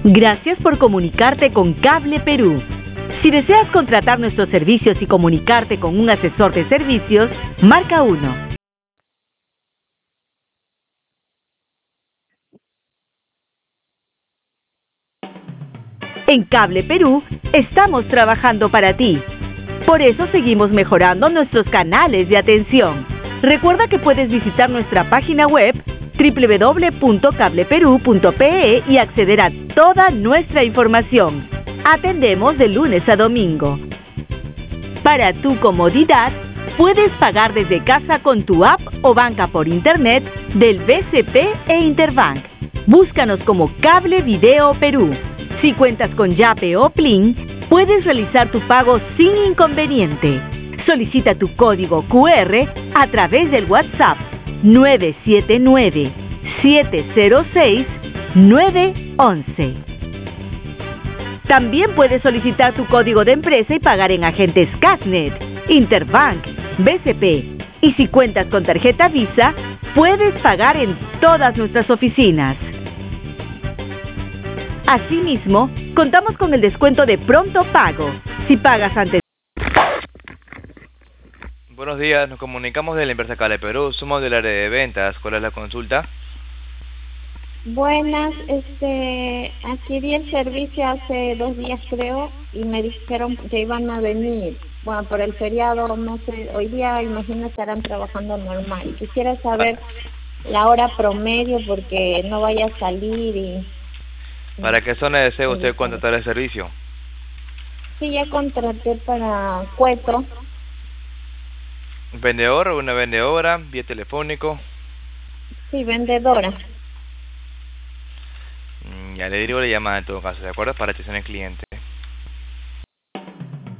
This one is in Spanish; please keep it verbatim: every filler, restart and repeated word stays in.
Gracias por comunicarte con Cable Perú. Si deseas contratar nuestros servicios y comunicarte con un asesor de servicios, marca uno. En Cable Perú estamos trabajando para ti. Por eso seguimos mejorando nuestros canales de atención. Recuerda que puedes visitar nuestra página web doble u doble u doble u punto cable perú punto pe e y acceder a toda nuestra información. Atendemos de lunes a domingo. Para tu comodidad, puedes pagar desde casa con tu app o banca por internet del B C P e Interbank. Búscanos como Cable Video Perú. Si cuentas con Yape o Plin, puedes realizar tu pago sin inconveniente. Solicita tu código cu erre a través del WhatsApp nueve siete nueve, siete cero seis, nueve once. También puedes solicitar tu código de empresa y pagar en agentes Casnet, Interbank, B C P. Y si cuentas con tarjeta Visa, puedes pagar en todas nuestras oficinas. Asimismo, contamos con el descuento de pronto pago. Si pagas antes. Buenos días, nos comunicamos de la empresa Cable Perú, somos del área de ventas. ¿Cuál es la consulta? Buenas, este, adquirí el servicio hace dos días creo y me dijeron que iban a venir. Bueno, por el feriado, no sé, hoy día imagino estarán trabajando normal. Quisiera saber la hora promedio porque no vaya a salir y... ¿Para qué zona desea usted contratar el servicio? Sí, ya contraté para Cueto. ¿Vendedor o una vendedora? ¿Vía telefónico? Sí, vendedora. Ya le digo la llamada en todo caso, ¿de acuerdo? Para atención al cliente.